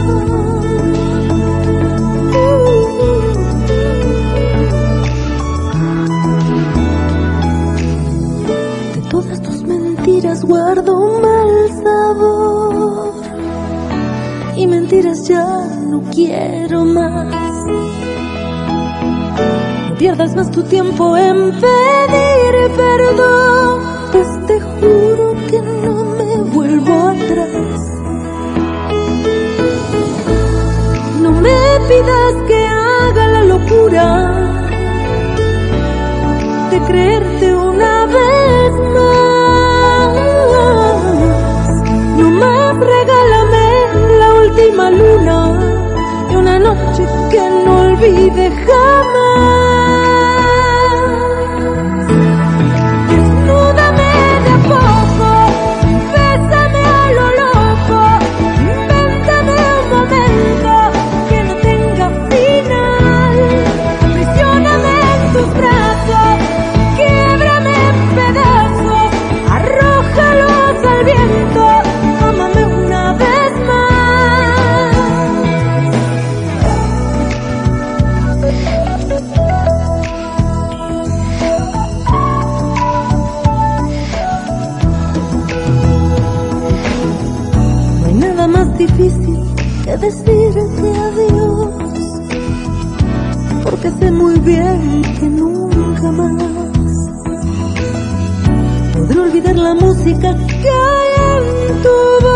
De todas tus mentiras guardo un mal sabor, y mentiras ya no quiero más. No pierdas más tu tiempo en pedir perdón, pues te juro que no me vuelvo atrás. No me pidas que haga la locura de creerte una vez más. Nomás regálame la última luna y una noche que no olvide jamás. Desnúdame de a poco, bésame a lo loco, invéntame un momento que no tenga final. Aprisioname en tus brazos, quiebrame en pedazos, arrójalos al viento, ámame una vez más. No hay nada más difícil que decirte adiós, porque sé muy bien que nunca más podré olvidar la música que hay en tu voz.